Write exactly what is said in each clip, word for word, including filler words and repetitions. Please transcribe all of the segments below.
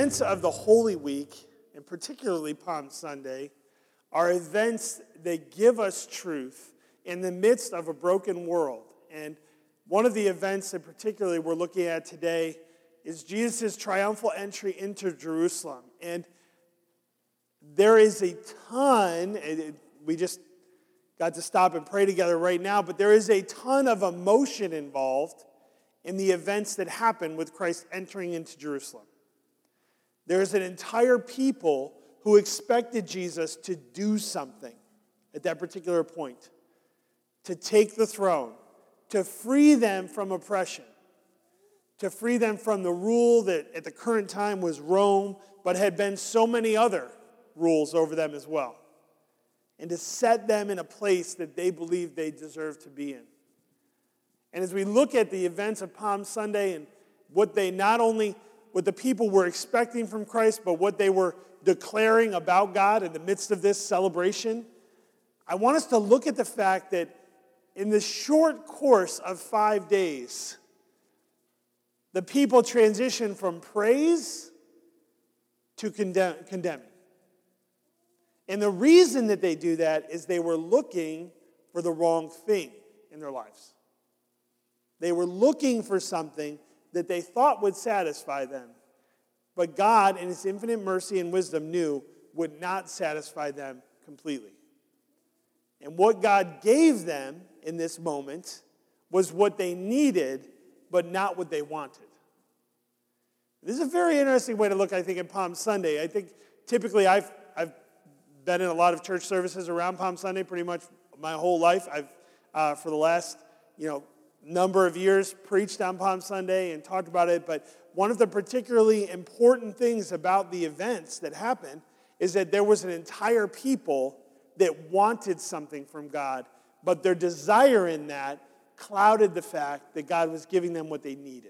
events of the Holy Week, and particularly Palm Sunday, are events that give us truth in the midst of a broken world. And one of the events that particularly we're looking at today is Jesus' triumphal entry into Jerusalem. And there is a ton, and we just got to stop and pray together right now, but there is a ton of emotion involved in the events that happen with Christ entering into Jerusalem. There is an entire people who expected Jesus to do something at that particular point, to take the throne, to free them from oppression, to free them from the rule that at the current time was Rome, but had been so many other rules over them as well, and to set them in a place that they believed they deserved to be in. And as we look at the events of Palm Sunday and what they not only, what the people were expecting from Christ, but what they were declaring about God in the midst of this celebration, I want us to look at the fact that in the short course of five days, the people transitioned from praise to condemn, condemning. And the reason that they do that is they were looking for the wrong thing in their lives. They were looking for something that they thought would satisfy them. But God, in His infinite mercy and wisdom, knew would not satisfy them completely. And what God gave them in this moment was what they needed, but not what they wanted. This is a very interesting way to look, I think, at Palm Sunday. I think typically I've I've been in a lot of church services around Palm Sunday pretty much my whole life. I've, uh, for the last, you know, number of years, preached on Palm Sunday and talked about it. But one of the particularly important things about the events that happened is that there was an entire people that wanted something from God, but their desire in that clouded the fact that God was giving them what they needed.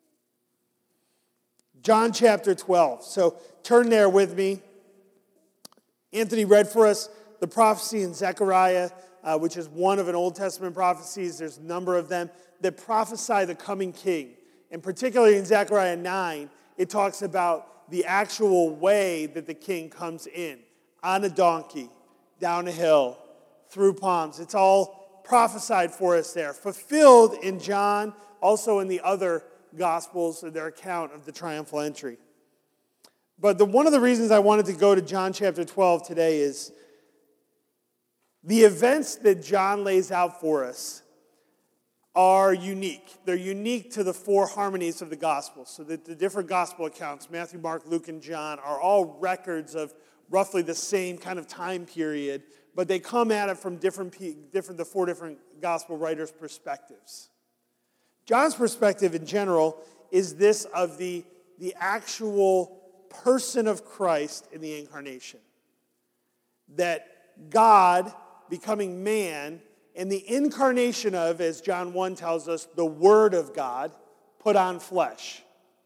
John chapter twelve. So turn there with me. Anthony read for us the prophecy in Zechariah, uh, which is one of an Old Testament prophecies. There's a number of them that prophesy the coming king. And particularly in Zechariah nine, it talks about the actual way that the king comes in, on a donkey, down a hill, through palms. It's all prophesied for us there, fulfilled in John, also in the other Gospels, and their account of the triumphal entry. But the, one of the reasons I wanted to go to John chapter twelve today is the events that John lays out for us are unique. They're unique to the four harmonies of the Gospels. So that the different Gospel accounts, Matthew, Mark, Luke, and John, are all records of roughly the same kind of time period, but they come at it from different, different the four different Gospel writers' perspectives. John's perspective in general is this of the, the actual person of Christ in the incarnation. That God becoming man and the incarnation of, as John one tells us, the Word of God put on flesh.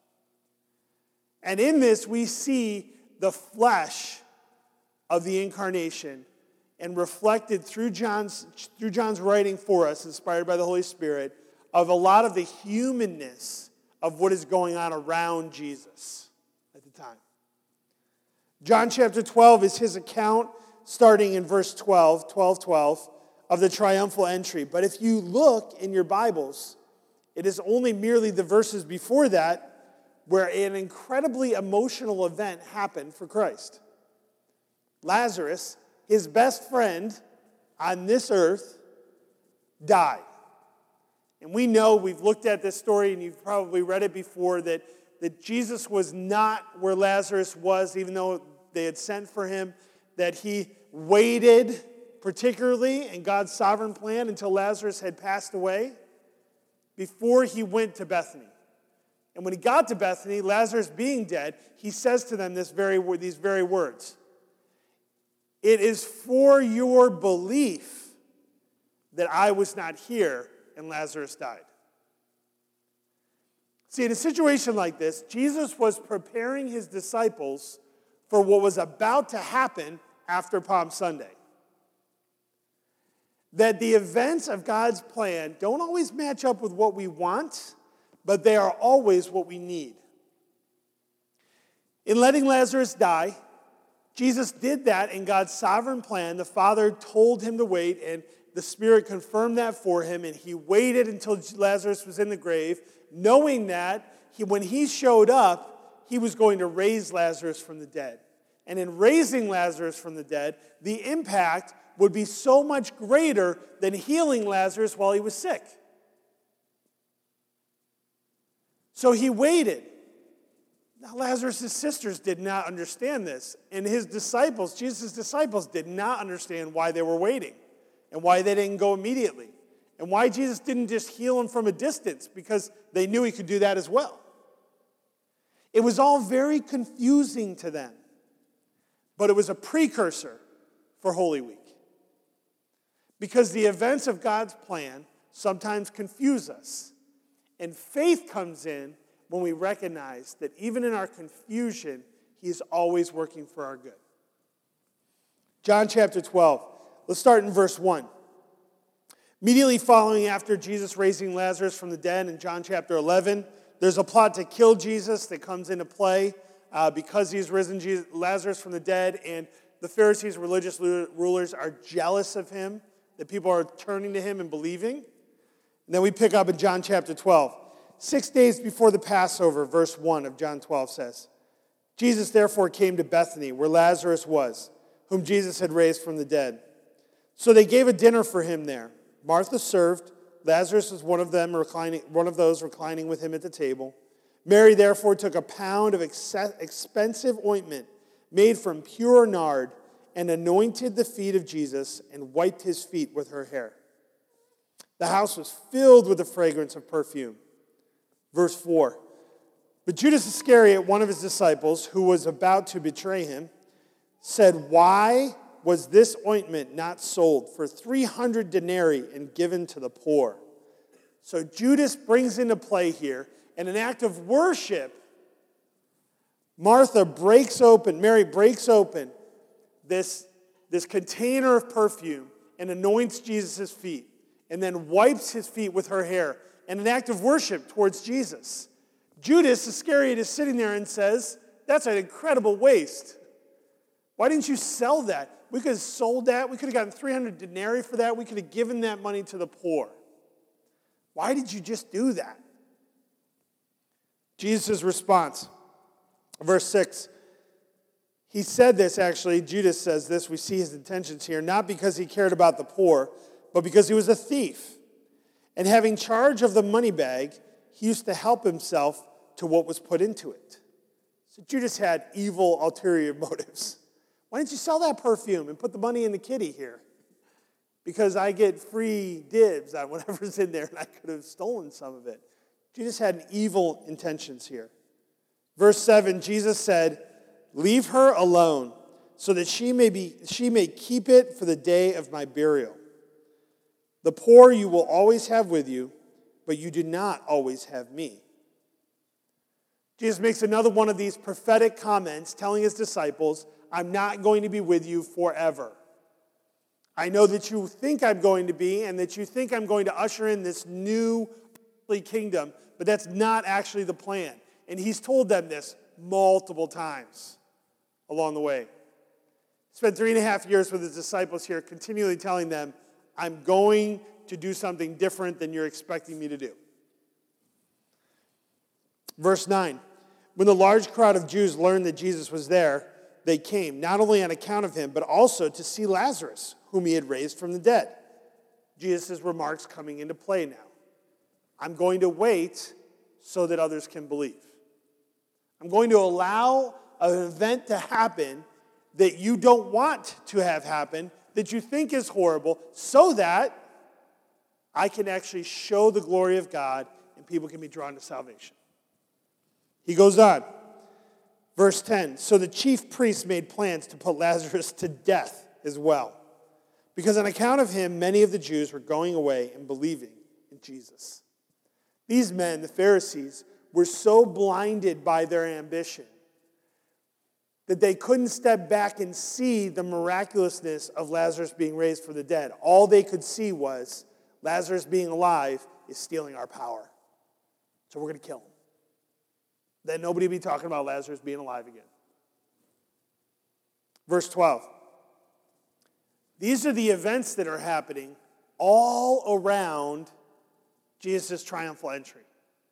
And in this we see the flesh of the incarnation and reflected through John's, through John's writing for us, inspired by the Holy Spirit, of a lot of the humanness of what is going on around Jesus at the time. John chapter twelve is his account, starting in verse twelve, twelve, twelve, of the triumphal entry. But if you look in your Bibles, it is only merely the verses before that where an incredibly emotional event happened for Christ. Lazarus, his best friend on this earth, died. And we know, we've looked at this story, and you've probably read it before, that, that Jesus was not where Lazarus was, even though they had sent for him, that he waited, particularly in God's sovereign plan, until Lazarus had passed away before he went to Bethany. And when he got to Bethany, Lazarus being dead, he says to them this very, these very words. It is for your belief that I was not here and Lazarus died. See, in a situation like this, Jesus was preparing his disciples for what was about to happen after Palm Sunday. That the events of God's plan don't always match up with what we want, but they are always what we need. In letting Lazarus die, Jesus did that in God's sovereign plan. The Father told him to wait, and the Spirit confirmed that for him, and he waited until Lazarus was in the grave, knowing that he, when he showed up, he was going to raise Lazarus from the dead. And in raising Lazarus from the dead, the impact would be so much greater than healing Lazarus while he was sick. So he waited. Now, Lazarus' sisters did not understand this, and his disciples, Jesus' disciples, did not understand why they were waiting and why they didn't go immediately and why Jesus didn't just heal him from a distance, because they knew he could do that as well. It was all very confusing to them, but it was a precursor for Holy Week, because the events of God's plan sometimes confuse us, and faith comes in when we recognize that even in our confusion, he is always working for our good. John chapter twelve. Let's start in verse one. Immediately following after Jesus raising Lazarus from the dead in John chapter eleven, there's a plot to kill Jesus that comes into play uh, because he's risen Jesus, Lazarus from the dead, and the Pharisees, religious rulers, are jealous of him, that people are turning to him and believing. And then we pick up in John chapter twelve. Six days before the Passover, verse one of John twelve says, Jesus therefore came to Bethany, where Lazarus was, whom Jesus had raised from the dead. So they gave a dinner for him there. Martha served. Lazarus was one of them, reclining, one of those reclining with him at the table. Mary therefore took a pound of ex- expensive ointment made from pure nard and anointed the feet of Jesus and wiped his feet with her hair. The house was filled with the fragrance of perfume. Verse four, but Judas Iscariot, one of his disciples, who was about to betray him, said, why was this ointment not sold for three hundred denarii and given to the poor? So Judas brings into play here, in an act of worship, Martha breaks open, Mary breaks open this, this container of perfume and anoints Jesus' feet, and then wipes his feet with her hair, in an act of worship towards Jesus. Judas Iscariot is sitting there and says, that's an incredible waste. Why didn't you sell that? We could have sold that. We could have gotten three hundred denarii for that. We could have given that money to the poor. Why did you just do that? Jesus' response, verse six. He said this, actually, Judas says this, we see his intentions here, not because he cared about the poor, but because he was a thief. And having charge of the money bag, he used to help himself to what was put into it. So Judas had evil, ulterior motives. Why didn't you sell that perfume and put the money in the kitty here? Because I get free dibs on whatever's in there, and I could have stolen some of it. Judas had evil intentions here. Verse seven, Jesus said, leave her alone, so that she may be she may keep it for the day of my burial. The poor you will always have with you, but you do not always have me. Jesus makes another one of these prophetic comments telling his disciples, I'm not going to be with you forever. I know that you think I'm going to be, and that you think I'm going to usher in this new earthly kingdom, but that's not actually the plan. And he's told them this multiple times along the way. He spent three and a half years with his disciples here, continually telling them, I'm going to do something different than you're expecting me to do. Verse nine, when the large crowd of Jews learned that Jesus was there, they came, not only on account of him, but also to see Lazarus, whom he had raised from the dead. Jesus' remarks coming into play now. I'm going to wait so that others can believe. I'm going to allow an event to happen that you don't want to have happen, that you think is horrible, so that I can actually show the glory of God and people can be drawn to salvation. He goes on. Verse ten, so the chief priests made plans to put Lazarus to death as well, because on account of him, many of the Jews were going away and believing in Jesus. These men, the Pharisees, were so blinded by their ambition that they couldn't step back and see the miraculousness of Lazarus being raised from the dead. All they could see was Lazarus being alive is stealing our power. So we're going to kill him. Then nobody will be talking about Lazarus being alive again. Verse twelve. These are the events that are happening all around Jesus' triumphal entry.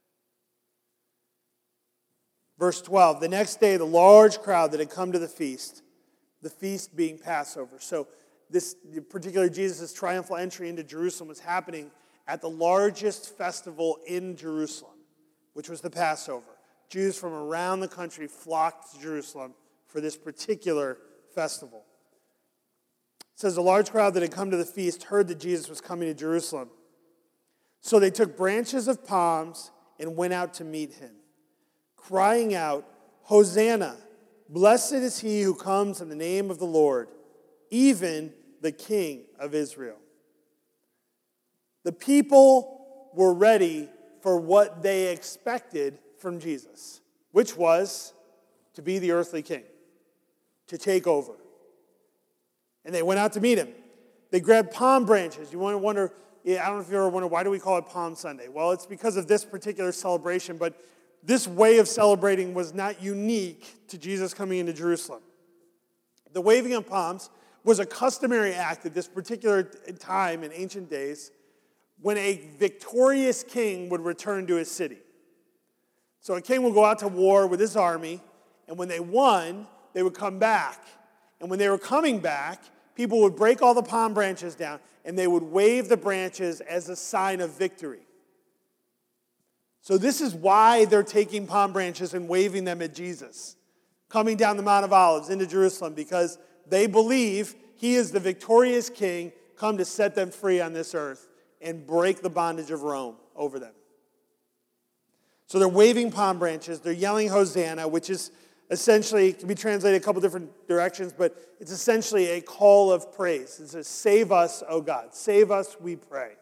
Verse twelve, the next day the large crowd that had come to the feast, the feast being Passover. So this particular Jesus' triumphal entry into Jerusalem was happening at the largest festival in Jerusalem, which was the Passover. Jews from around the country flocked to Jerusalem for this particular festival. It says the large crowd that had come to the feast heard that Jesus was coming to Jerusalem. So they took branches of palms and went out to meet him, crying out, Hosanna, blessed is he who comes in the name of the Lord, even the King of Israel. The people were ready for what they expected from Jesus, which was to be the earthly king, to take over. And they went out to meet him. They grabbed palm branches. You want to wonder, I don't know if you ever wonder, why do we call it Palm Sunday? Well, it's because of this particular celebration, but this way of celebrating was not unique to Jesus coming into Jerusalem. The waving of palms was a customary act at this particular time in ancient days when a victorious king would return to his city. So a king would go out to war with his army, and when they won, they would come back. And when they were coming back, people would break all the palm branches down, and they would wave the branches as a sign of victory. So this is why they're taking palm branches and waving them at Jesus, coming down the Mount of Olives into Jerusalem, because they believe he is the victorious king come to set them free on this earth and break the bondage of Rome over them. So they're waving palm branches, they're yelling Hosanna, which is essentially, can be translated a couple different directions, but it's essentially a call of praise. It says, save us, O God. Save us, we pray.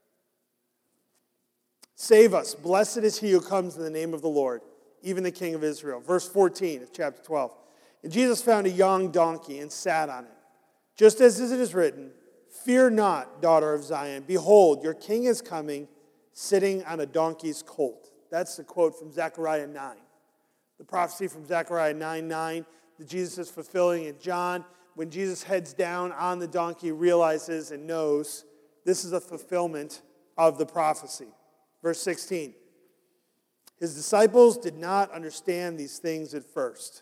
Save us. Blessed is he who comes in the name of the Lord, even the King of Israel. Verse fourteen of chapter twelve. And Jesus found a young donkey and sat on it. Just as it is written, fear not, daughter of Zion. Behold, your king is coming, sitting on a donkey's colt. That's the quote from Zechariah nine. The prophecy from Zechariah nine nine that Jesus is fulfilling in John. When Jesus heads down on the donkey, realizes and knows this is a fulfillment of the prophecy. Verse sixteen. His disciples did not understand these things at first.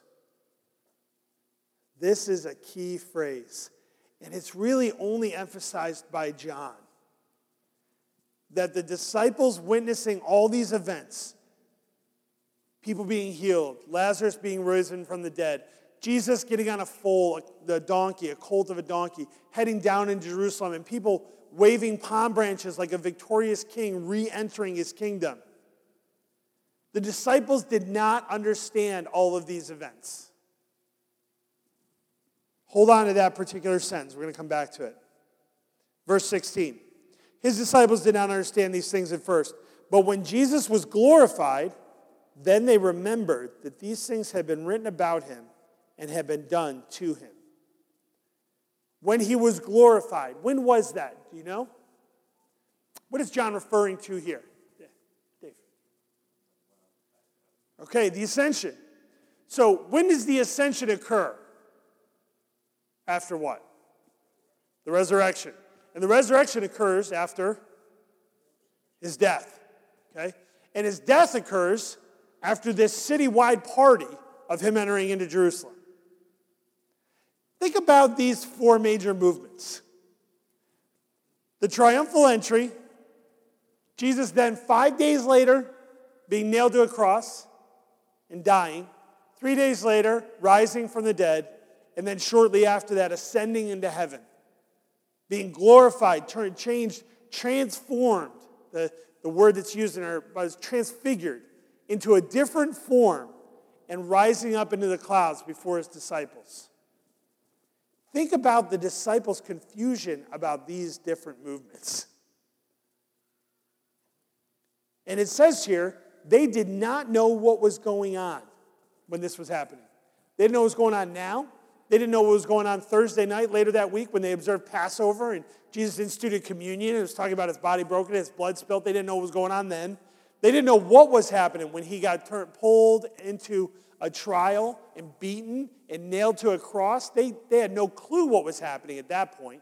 This is a key phrase, and it's really only emphasized by John. That the disciples witnessing all these events, people being healed, Lazarus being risen from the dead, Jesus getting on a foal, the donkey, a colt of a donkey, heading down into Jerusalem, and people waving palm branches like a victorious king re-entering his kingdom. The disciples did not understand all of these events. Hold on to that particular sentence. We're going to come back to it. Verse sixteen. His disciples did not understand these things at first, but when Jesus was glorified, then they remembered that these things had been written about him and had been done to him. When he was glorified. When was that? Do you know? What is John referring to here? Yeah, Dave. Okay, the ascension. So when does the ascension occur? After what? The resurrection. And the resurrection occurs after his death. Okay? And his death occurs after this citywide party of him entering into Jerusalem. Think about these four major movements. The triumphal entry, Jesus then five days later being nailed to a cross and dying, three days later rising from the dead, and then shortly after that ascending into heaven, being glorified, turned, changed, transformed, the, the word that's used in our, was transfigured into a different form and rising up into the clouds before his disciples. Think about the disciples' confusion about these different movements. And it says here, they did not know what was going on when this was happening. They didn't know what was going on now. They didn't know what was going on Thursday night later that week when they observed Passover and Jesus instituted communion. It was talking about his body broken, his blood spilt. They didn't know what was going on then. They didn't know what was happening when he got turned, pulled into a trial and beaten and nailed to a cross. They, they had no clue what was happening at that point.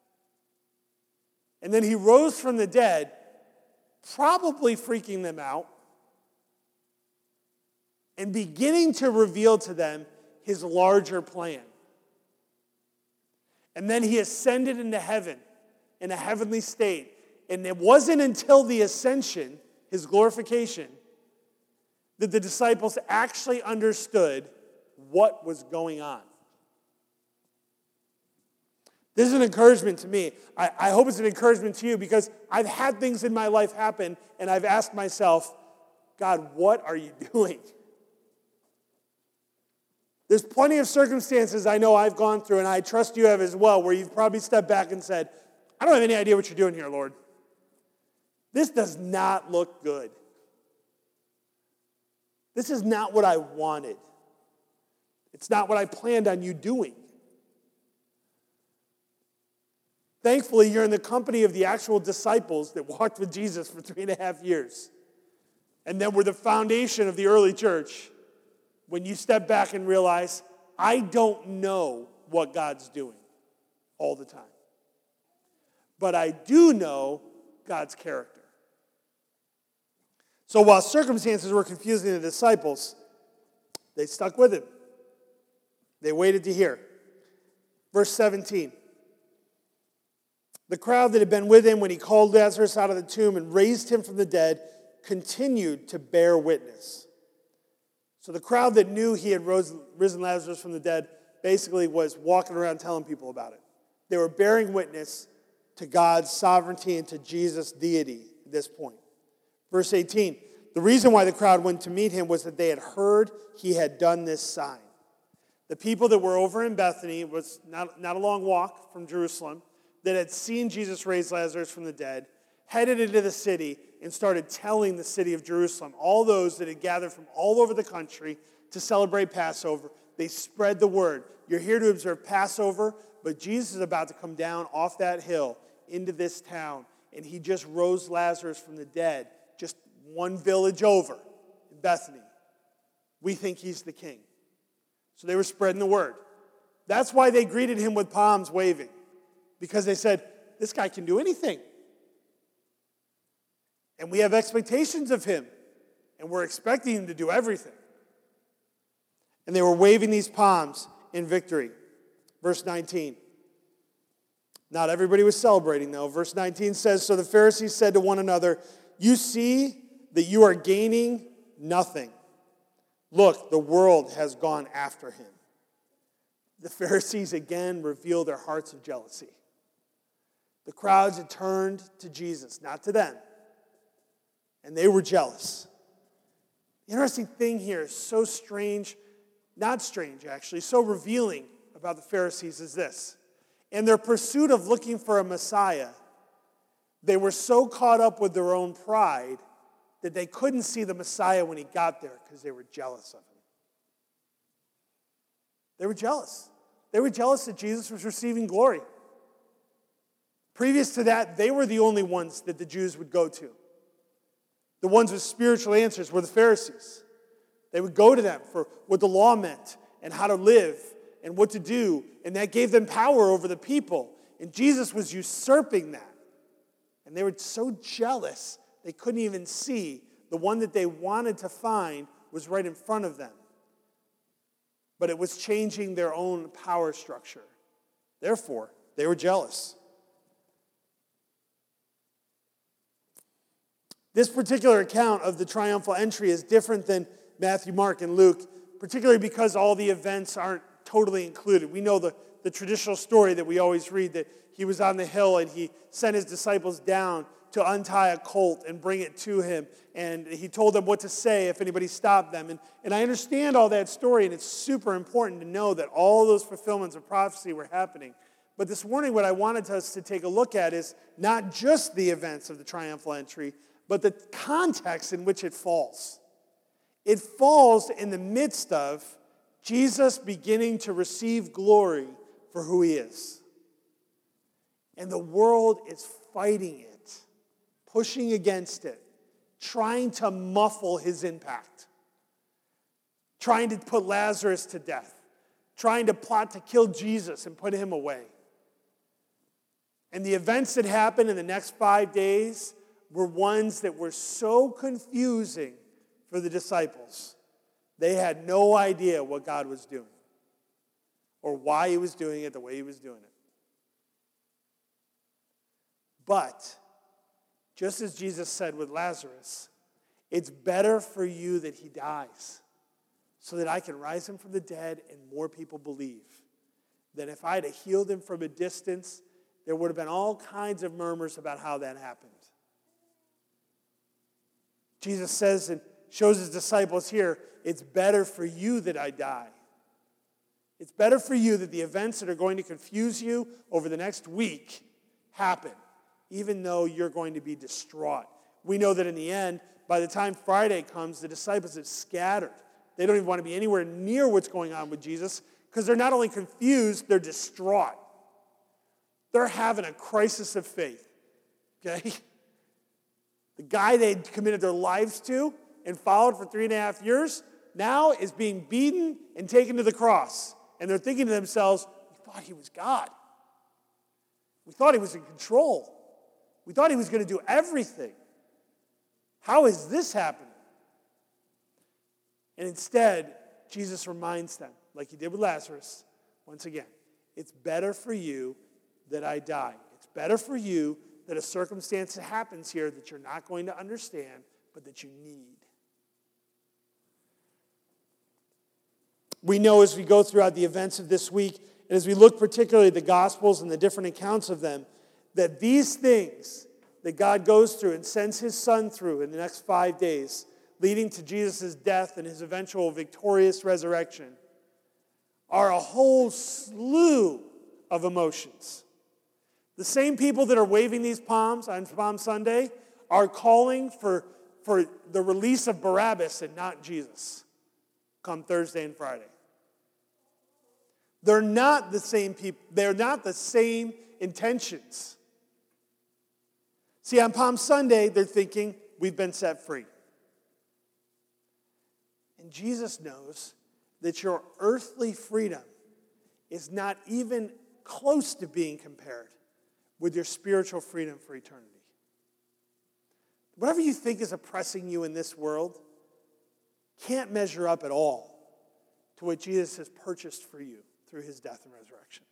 And then he rose from the dead, probably freaking them out, and beginning to reveal to them his larger plan. And then he ascended into heaven in a heavenly state. And it wasn't until the ascension, his glorification, that the disciples actually understood what was going on. This is an encouragement to me. I, I hope it's an encouragement to you, because I've had things in my life happen and I've asked myself, God, what are you doing? There's plenty of circumstances I know I've gone through, and I trust you have as well, where you've probably stepped back and said, I don't have any idea what you're doing here, Lord. This does not look good. This is not what I wanted. It's not what I planned on you doing. Thankfully, you're in the company of the actual disciples that walked with Jesus for three and a half years, and then were the foundation of the early church. When you step back and realize, I don't know what God's doing all the time. But I do know God's character. So while circumstances were confusing the disciples, they stuck with him. They waited to hear. Verse seventeen. The crowd that had been with him when he called Lazarus out of the tomb and raised him from the dead continued to bear witness. So the crowd that knew he had rose, risen Lazarus from the dead basically was walking around telling people about it. They were bearing witness to God's sovereignty and to Jesus' deity at this point. Verse eighteen, the reason why the crowd went to meet him was that they had heard he had done this sign. The people that were over in Bethany, it was not, not a long walk from Jerusalem, that had seen Jesus raise Lazarus from the dead, headed into the city and started telling the city of Jerusalem, all those that had gathered from all over the country to celebrate Passover, they spread the word. You're here to observe Passover, but Jesus is about to come down off that hill into this town, and he just rose Lazarus from the dead, just one village over in Bethany. We think he's the king. So they were spreading the word. That's why they greeted him with palms waving, because they said, this guy can do anything. And we have expectations of him, and we're expecting him to do everything. And they were waving these palms in victory. Verse nineteen. Not everybody was celebrating, though. Verse nineteen says, so the Pharisees said to one another, you see that you are gaining nothing. Look, the world has gone after him. The Pharisees again reveal their hearts of jealousy. The crowds had turned to Jesus, not to them. And they were jealous. The interesting thing here is so strange, not strange actually, so revealing about the Pharisees is this. In their pursuit of looking for a Messiah, they were so caught up with their own pride that they couldn't see the Messiah when he got there because they were jealous of him. They were jealous. They were jealous that Jesus was receiving glory. Previous to that, they were the only ones that the Jews would go to. The ones with spiritual answers were the Pharisees. They would go to them for what the law meant and how to live and what to do, and that gave them power over the people. And Jesus was usurping that. And they were so jealous, they couldn't even see the one that they wanted to find was right in front of them. But it was changing their own power structure. Therefore, they were jealous. This particular account of the triumphal entry is different than Matthew, Mark, and Luke, particularly because all the events aren't totally included. We know the, the traditional story that we always read, that he was on the hill and he sent his disciples down to untie a colt and bring it to him. And he told them what to say if anybody stopped them. And, and I understand all that story, and it's super important to know that all those fulfillments of prophecy were happening. But this morning, what I wanted us to take a look at is not just the events of the triumphal entry, but the context in which it falls. It falls in the midst of Jesus beginning to receive glory for who he is. And the world is fighting it, pushing against it, trying to muffle his impact, trying to put Lazarus to death, trying to plot to kill Jesus and put him away. And the events that happened in the next five days were ones that were so confusing for the disciples. They had no idea what God was doing or why he was doing it the way he was doing it. But, just as Jesus said with Lazarus, it's better for you that he dies so that I can rise him from the dead and more people believe. Than if I had healed him from a distance, there would have been all kinds of murmurs about how that happened. Jesus says and shows his disciples here, it's better for you that I die. It's better for you that the events that are going to confuse you over the next week happen, even though you're going to be distraught. We know that in the end, by the time Friday comes, the disciples have scattered. They don't even want to be anywhere near what's going on with Jesus because they're not only confused, they're distraught. They're having a crisis of faith, okay? The guy they committed their lives to and followed for three and a half years now is being beaten and taken to the cross. And they're thinking to themselves, we thought he was God. We thought he was in control. We thought he was going to do everything. How is this happening? And instead, Jesus reminds them, like he did with Lazarus, once again, it's better for you that I die. It's better for you that a circumstance happens here that you're not going to understand, but that you need. We know as we go throughout the events of this week, and as we look particularly at the Gospels and the different accounts of them, that these things that God goes through and sends his Son through in the next five days, leading to Jesus' death and his eventual victorious resurrection, are a whole slew of emotions. The same people that are waving these palms on Palm Sunday are calling for, for the release of Barabbas and not Jesus come Thursday and Friday. They're not the same people. They're not the same intentions. See, on Palm Sunday, they're thinking, we've been set free. And Jesus knows that your earthly freedom is not even close to being compared with your spiritual freedom for eternity. Whatever you think is oppressing you in this world can't measure up at all to what Jesus has purchased for you through his death and resurrection.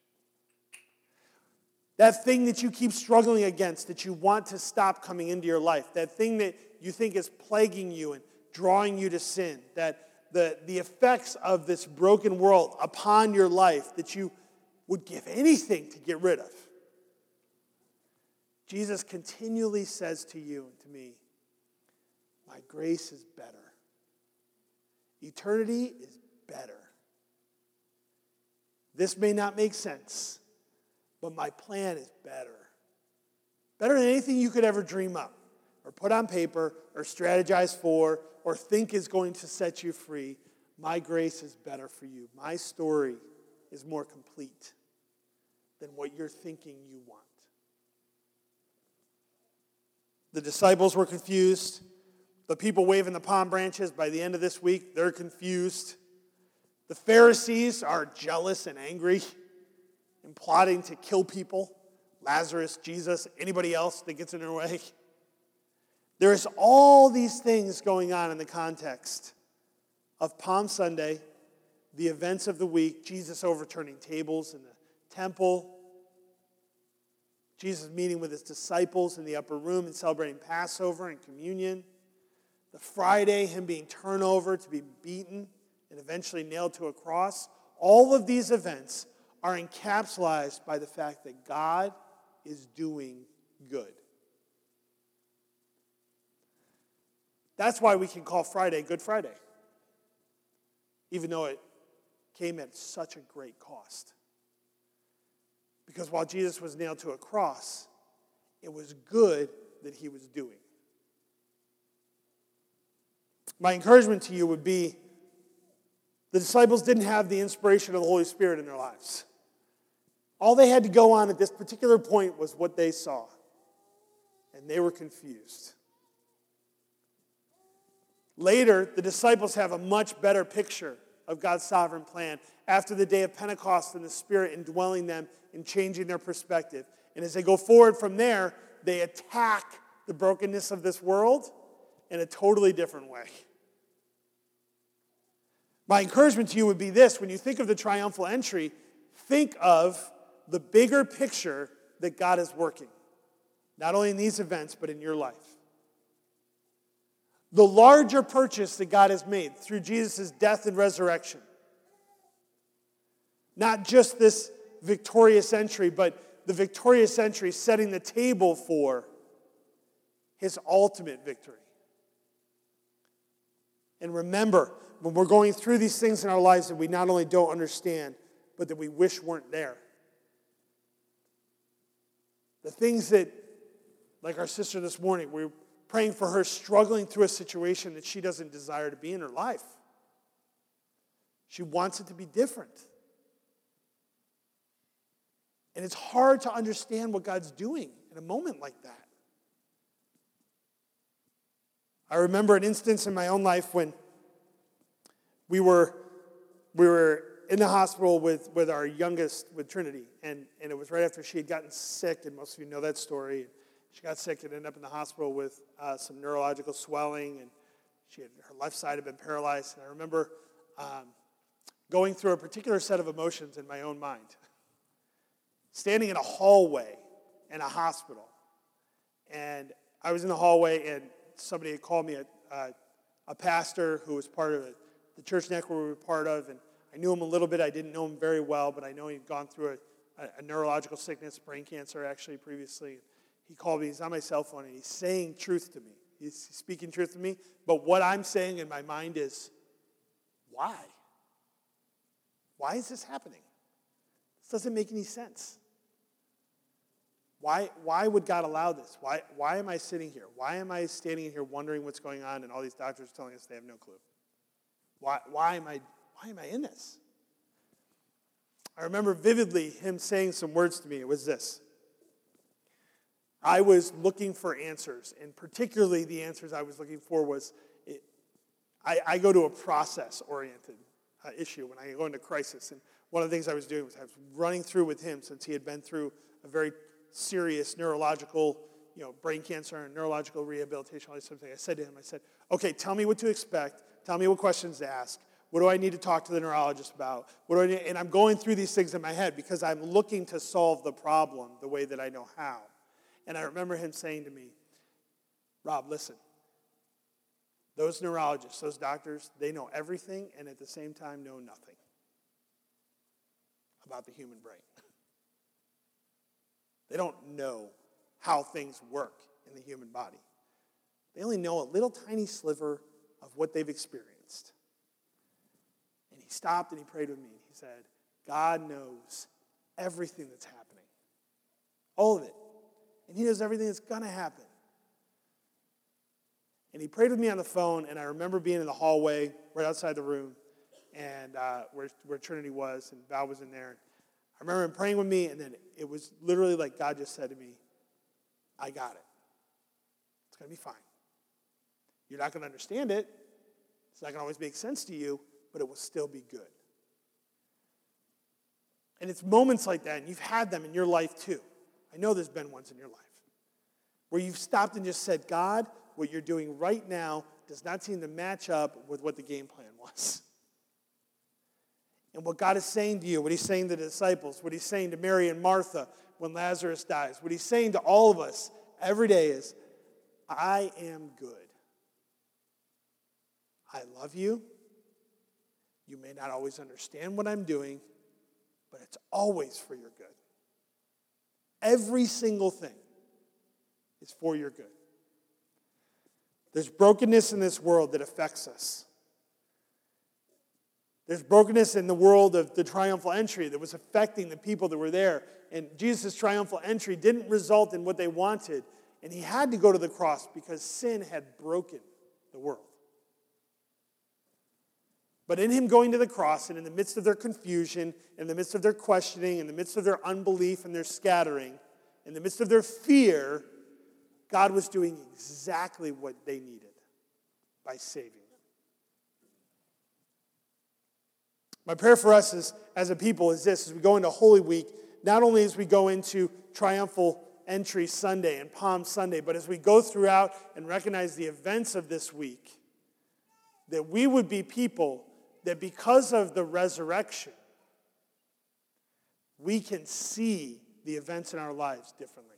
That thing that you keep struggling against, that you want to stop coming into your life, that thing that you think is plaguing you and drawing you to sin, that the, the effects of this broken world upon your life that you would give anything to get rid of. Jesus continually says to you and to me, my grace is better. Eternity is better. This may not make sense, but my plan is better. Better than anything you could ever dream up or put on paper or strategize for or think is going to set you free. My grace is better for you. My story is more complete than what you're thinking you want. The disciples were confused. The people waving the palm branches by the end of this week, they're confused. The Pharisees are jealous and angry and plotting to kill people. Lazarus, Jesus, anybody else that gets in their way. There's all these things going on in the context of Palm Sunday, the events of the week, Jesus overturning tables in the temple, Jesus meeting with his disciples in the upper room and celebrating Passover and communion, the Friday, him being turned over to be beaten and eventually nailed to a cross. All of these events are encapsulated by the fact that God is doing good. That's why we can call Friday Good Friday, even though it came at such a great cost. Because while Jesus was nailed to a cross, it was good that he was doing. My encouragement to you would be, the disciples didn't have the inspiration of the Holy Spirit in their lives. All they had to go on at this particular point was what they saw. And they were confused. Later, the disciples have a much better picture of God's sovereign plan after the day of Pentecost and the Spirit indwelling them and changing their perspective. And as they go forward from there, they attack the brokenness of this world in a totally different way. My encouragement to you would be this: when you think of the triumphal entry, think of the bigger picture that God is working, not only in these events, but in your life. The larger purchase that God has made through Jesus' death and resurrection. Not just this victorious entry, but the victorious entry setting the table for his ultimate victory. And remember, when we're going through these things in our lives that we not only don't understand, but that we wish weren't there. The things that, like our sister this morning, we're praying for her struggling through a situation that she doesn't desire to be in her life. She wants it to be different. And it's hard to understand what God's doing in a moment like that. I remember an instance in my own life when we were we were in the hospital with, with our youngest, with Trinity, and, and it was right after she had gotten sick, and most of you know that story. She got sick and ended up in the hospital with uh, some neurological swelling, and she had, her left side had been paralyzed. And I remember um, going through a particular set of emotions in my own mind. Standing in a hallway in a hospital. And I was in the hallway, and somebody had called me a, a, a pastor who was part of it, the church network we were part of, and I knew him a little bit. I didn't know him very well, but I know he'd gone through a, a, a neurological sickness, brain cancer actually previously. He called me, he's on my cell phone, and he's saying truth to me. He's speaking truth to me, but what I'm saying in my mind is, why? Why is this happening? This doesn't make any sense. Why, why would God allow this? Why, why am I sitting here? Why am I standing in here wondering what's going on, and all these doctors telling us they have no clue? Why, why am I, why am I in this? I remember vividly him saying some words to me. It was this. I was looking for answers, and particularly the answers I was looking for was, it, I, I go to a process-oriented uh, issue when I go into crisis, and one of the things I was doing was I was running through with him, since he had been through a very serious neurological, you know, brain cancer and neurological rehabilitation, all these sort of things. I said to him, I said, okay, tell me what to expect, tell me what questions to ask, what do I need to talk to the neurologist about, what do I need? And I'm going through these things in my head because I'm looking to solve the problem the way that I know how. And I remember him saying to me, Rob, listen, those neurologists, those doctors, they know everything and at the same time know nothing about the human brain. They don't know how things work in the human body. They only know a little tiny sliver of what they've experienced. And he stopped and he prayed with me. He said, God knows everything that's happening. All of it. And he knows everything that's going to happen. And he prayed with me on the phone, and I remember being in the hallway right outside the room, and uh, where, where Trinity was, and Val was in there. I remember him praying with me, and then it was literally like God just said to me, I got it. It's going to be fine. You're not going to understand it. It's not going to always make sense to you, but it will still be good. And it's moments like that, and you've had them in your life too. I know there's been ones in your life where you've stopped and just said, God, what you're doing right now does not seem to match up with what the game plan was. And what God is saying to you, what he's saying to the disciples, what he's saying to Mary and Martha when Lazarus dies, what he's saying to all of us every day is, I am good. I love you. You may not always understand what I'm doing, but it's always for your good. Every single thing is for your good. There's brokenness in this world that affects us. There's brokenness in the world of the triumphal entry that was affecting the people that were there. And Jesus' triumphal entry didn't result in what they wanted. And he had to go to the cross because sin had broken the world. But in him going to the cross, and in the midst of their confusion, in the midst of their questioning, in the midst of their unbelief and their scattering, in the midst of their fear, God was doing exactly what they needed by saving them. My prayer for us is, as a people is this: as we go into Holy Week, not only as we go into Triumphal Entry Sunday and Palm Sunday, but as we go throughout and recognize the events of this week, that we would be people that because of the resurrection, we can see the events in our lives differently.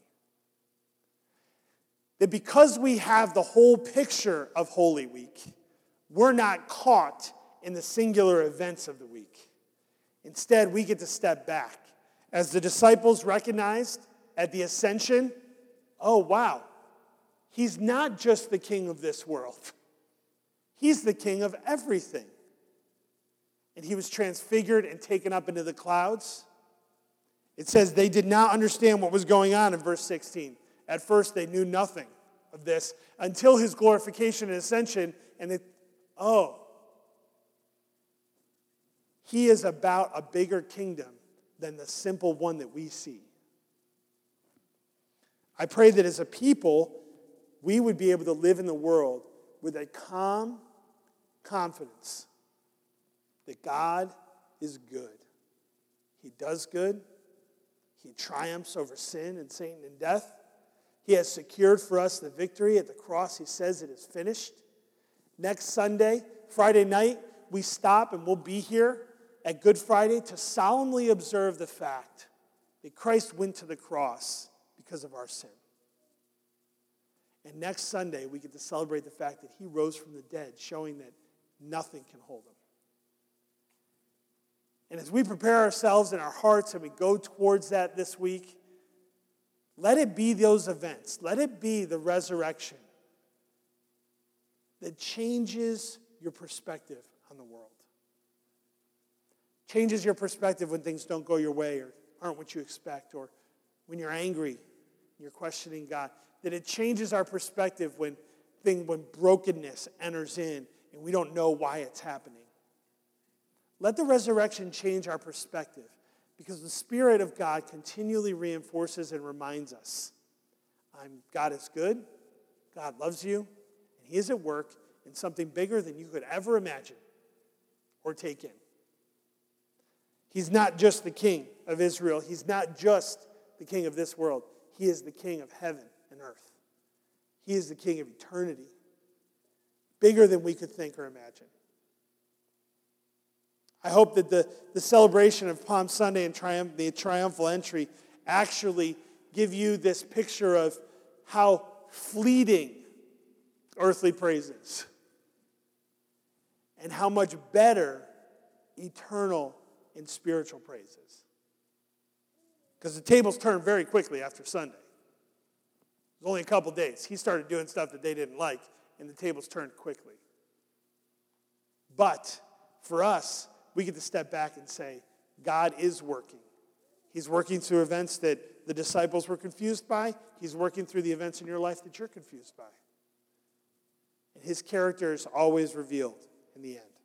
That because we have the whole picture of Holy Week, we're not caught in the singular events of the week. Instead, we get to step back. As the disciples recognized at the ascension, oh, wow, he's not just the king of this world. He's the king of everything. And he was transfigured and taken up into the clouds. It says they did not understand what was going on in verse sixteen. At first, they knew nothing of this until his glorification and ascension, and it, oh, he is about a bigger kingdom than the simple one that we see. I pray that as a people, we would be able to live in the world with a calm confidence that God is good. He does good. He triumphs over sin and Satan and death. He has secured for us the victory at the cross. He says it is finished. Next Sunday, Friday night, we stop and we'll be here at Good Friday to solemnly observe the fact that Christ went to the cross because of our sin. And next Sunday, we get to celebrate the fact that he rose from the dead, showing that nothing can hold him. And as we prepare ourselves in our hearts and we go towards that this week, let it be those events. Let it be the resurrection that changes your perspective on the world. Changes your perspective when things don't go your way or aren't what you expect, or when you're angry and you're questioning God. That it changes our perspective when, thing, when brokenness enters in and we don't know why it's happening. Let the resurrection change our perspective, because the Spirit of God continually reinforces and reminds us, I'm, God is good, God loves you, and he is at work in something bigger than you could ever imagine or take in. He's not just the king of Israel. He's not just the king of this world. He is the king of heaven and earth. He is the king of eternity, bigger than we could think or imagine. I hope that the, the celebration of Palm Sunday and triumph, the triumphal entry actually give you this picture of how fleeting earthly praise is and how much better eternal and spiritual praise is. Because the tables turned very quickly after Sunday. It was only a couple days. He started doing stuff that they didn't like, and the tables turned quickly. But for us, we get to step back and say, God is working. He's working through events that the disciples were confused by. He's working through the events in your life that you're confused by. And his character is always revealed in the end.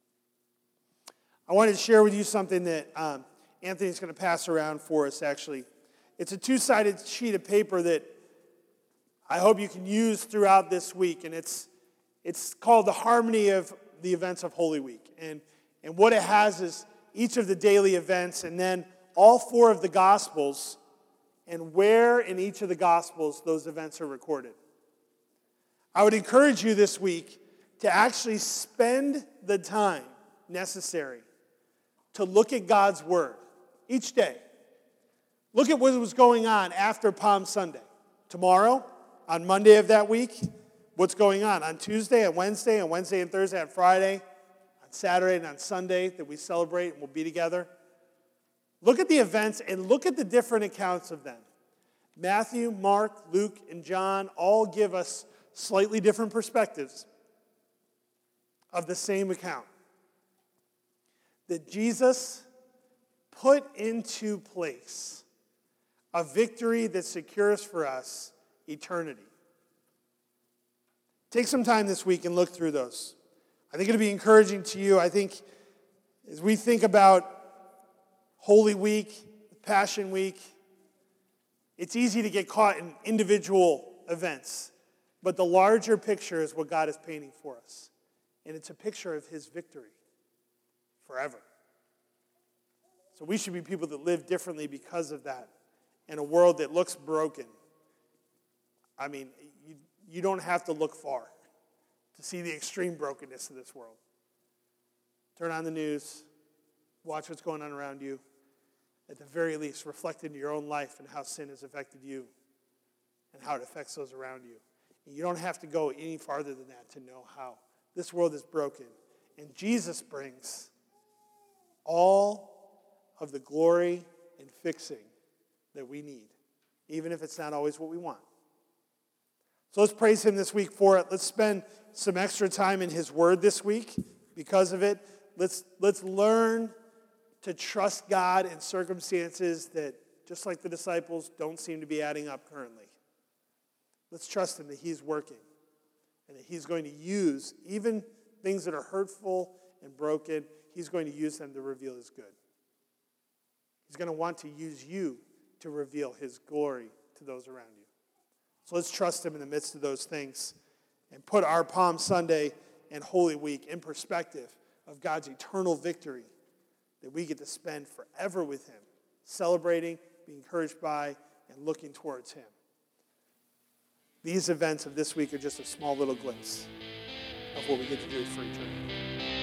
I wanted to share with you something that um, Anthony's going to pass around for us, actually. It's a two-sided sheet of paper that I hope you can use throughout this week. And it's, it's called The Harmony of the Events of Holy Week. And And what it has is each of the daily events and then all four of the Gospels and where in each of the Gospels those events are recorded. I would encourage you this week to actually spend the time necessary to look at God's Word each day. Look at what was going on after Palm Sunday. Tomorrow, on Monday of that week, what's going on? On Tuesday, and Wednesday, and Wednesday and Thursday, and Friday, Saturday and on Sunday that we celebrate and we'll be together. Look at the events and look at the different accounts of them. Matthew, Mark, Luke, and John all give us slightly different perspectives of the same account. That Jesus put into place a victory that secures for us eternity. Take some time this week and look through those. I think it'll be encouraging to you. I think as we think about Holy Week, Passion Week, it's easy to get caught in individual events. But the larger picture is what God is painting for us. And it's a picture of his victory forever. So we should be people that live differently because of that. In a world that looks broken. I mean, you, you don't have to look far to see the extreme brokenness of this world. Turn on the news, watch what's going on around you. At the very least, reflect into your own life and how sin has affected you and how it affects those around you. And you don't have to go any farther than that to know how. This world is broken, and Jesus brings all of the glory and fixing that we need, even if it's not always what we want. So let's praise him this week for it. Let's spend some extra time in his word this week because of it. Let's, let's learn to trust God in circumstances that, just like the disciples, don't seem to be adding up currently. Let's trust him that he's working and that he's going to use even things that are hurtful and broken, he's going to use them to reveal his good. He's going to want to use you to reveal his glory to those around you. So let's trust him in the midst of those things and put our Palm Sunday and Holy Week in perspective of God's eternal victory that we get to spend forever with him, celebrating, being encouraged by, and looking towards him. These events of this week are just a small little glimpse of what we get to do for eternity.